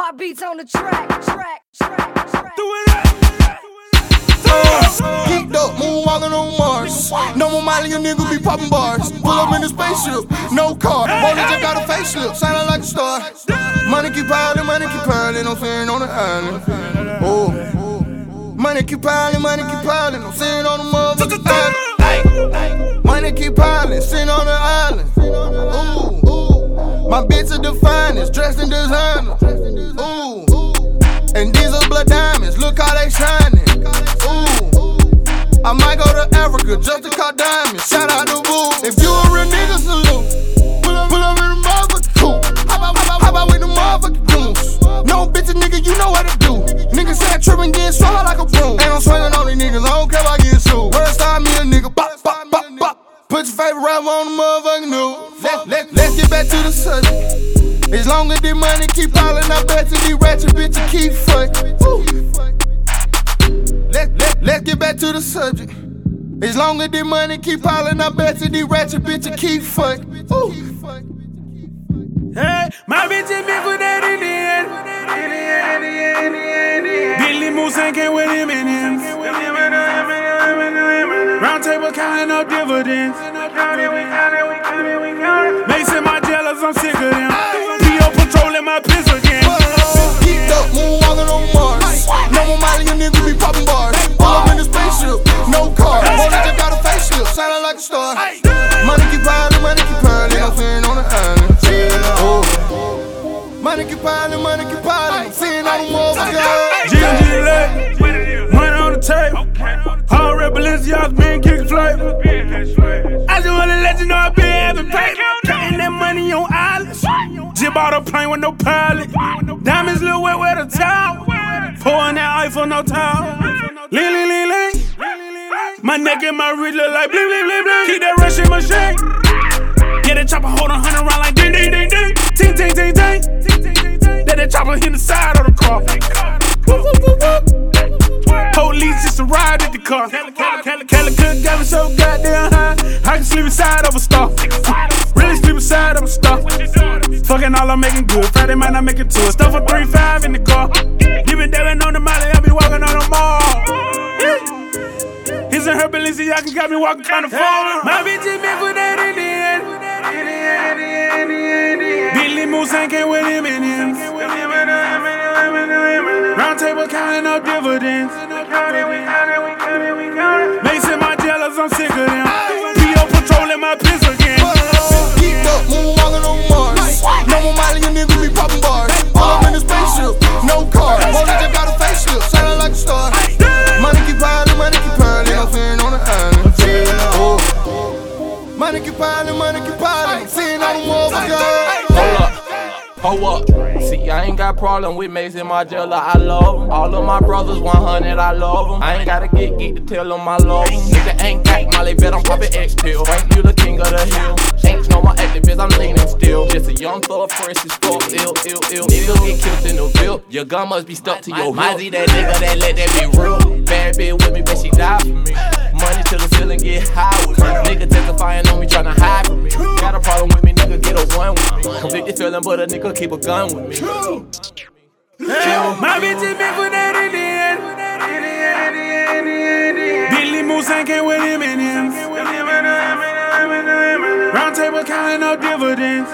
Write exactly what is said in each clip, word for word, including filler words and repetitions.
Hot beats on the track, track, track, track. Do it up. Uh, geeked up, moonwalking on Mars. No more Molly, you niggas be popping bars. Pull up in the spaceship, no car. Bonnie just got a facelift, shining like a star. Money keep piling, money keep piling, I'm sitting on the island. Oh, money keep piling, money keep piling, I'm sitting on the motherfucking island. Money keep piling, sitting on the island. Ooh, ooh, my bitch is the finest, dressed in designer. Ooh, and these are blood diamonds, look how they shining. Ooh, I might go to Africa just to call diamonds. Shout out to Boo. If you a real nigga, salute. Pull up, pull up in the motherfucking coupe. How about, how about, how about with the motherfucking goons? No bitch, nigga, you know what to do. Niggas say I trippin', getting strung out like a broom. And I'm swinging on these niggas, I don't care if I get sued. Word style me a nigga, bop, bop, bop, bop. Put your favorite rapper on the motherfucking news. Let, let, let's get back to the subject. As long as the money keep piling, I bet you these ratchet bitches keep fucking. Let, let, let's get back to the subject. As long as the money keep piling, I bet you these ratchet bitches keep fucking. Hey, my bitch is big for that Indian. Billy Moose ain't came with him in him. Round table counting up dividends. Mason my jealous, I'm sick of them. P O patrolling my piss again. Geeked up, moonwalking on Mars. No more Molly, you niggas be popping bars. Pull up in the spaceship, no car. Bonnie just got a facelift, shining like a star. Money keep piling, money keep piling, I'm sitting on the island. Oh, money keep piling, money keep piling, I'm sitting on the motherfucker. G and G leg, money on the table. All red Balenciagas been kicking flavor. I just wanna let you know I been having paper. Counting that money on islands. Just bought a plane with no pilot. Diamonds little wet with a towel. Pouring that ice for no towel. Lean, lean, lean, lean. My neck and my wrist look like bling, bling, bling, bling. Keep that rushing machine. Get a chopper, hold a hundred round like ding, ding, ding, ding. Ting, ting, ting, ting. Let that chopper hit the side of the car. Whoop, whoop, whoop, whoop. Police just arrived at the car. Calicut got me so goddamn high, I can sleep inside of a star. Really sleep inside of a star. Fucking all I'm making good. Friday might not make it to it. Stuff for three five in the car. You been dabbing on the molly, I be walking on the mall. His and her Balenciaga got me walking kinda far. My bitch is big for that Indian. Billy Moose ain't came with him in him. Round table counting up dividends. Mason my jealous, I'm sick of them. P O patrolling my piss again. Geeked up, moonwalking on Mars. No more Molly, you niggas be popping bars. Pull up in the spaceship, no car. Bonnie just got a facelift, shining like a star. Money keep piling, money keep piling, I'm sitting on the island. Oh, money keep piling, money keep piling, I'm sitting on the motherfucker. Hold up. Hold up, see I ain't got problem with Mason Margiela, I love him. All of my brothers one hundred, I love them. I ain't gotta get geek to tell them I love them. Nigga ain't got Molly, bet I'm poppin' X-Pill. Frank, you the king of the hill. Ain't no more activists, I'm leaning still. Just a young thug, fresh as fuck, ill, ill, ill. Nigga get killed in the field. Your gun must be stuck to your hip. Mozzie that nigga that let that be real. Bad bitch with me, but she died for me. Money to the ceiling, get high with me. Nigga testifying on me, tryna hide from me. Got a problem with me, nigga, get a one with me. Convicted feeling, but a nigga keep a gun with me. Hey, my bitch is big for that Indian. Billy Moose ain't came with him in him. Round table counting up dividends.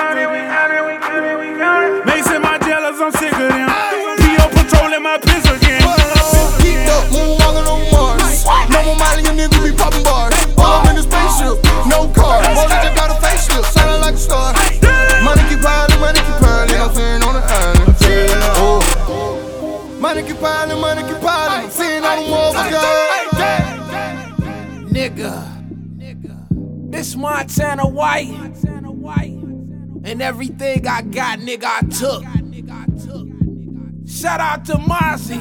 Mason my jealous, I'm sick of them. P O patrolling my piss again. Geeked up, moonwalking on Mars. No more Molly, you niggas be popping bars. Pull up in the spaceship, no car. Bonnie just got a facelift, shining like a star. Money keep piling, money keep piling, I'm sitting on the island. Oh, money keep piling, money keep piling, I'm sitting on the motherfucker. Nigga, this Montana White, and everything I got, nigga, I took. Shout out to Mozzie,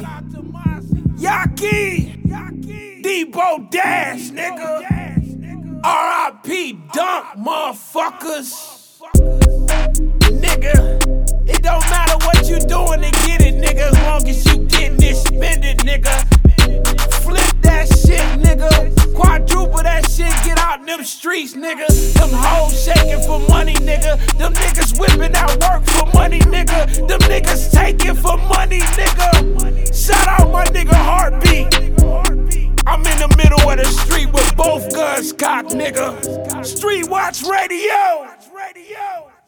Yaki, Debo Dash, nigga. R I P Dunk, motherfuckers. Nigga, it don't matter what you doing to get it, nigga. As long as you getting it, spend it, nigga. Flip that shit, nigga. Quadruple that shit, get out in them streets, nigga. Them hoes shaking for money, nigga. Them niggas whipping out work for money, nigga. Them niggas taking for money, nigga. Shout out my nigga Heartbeat. I'm in the middle of the street with both guns cocked, nigga. Street Watch Radio.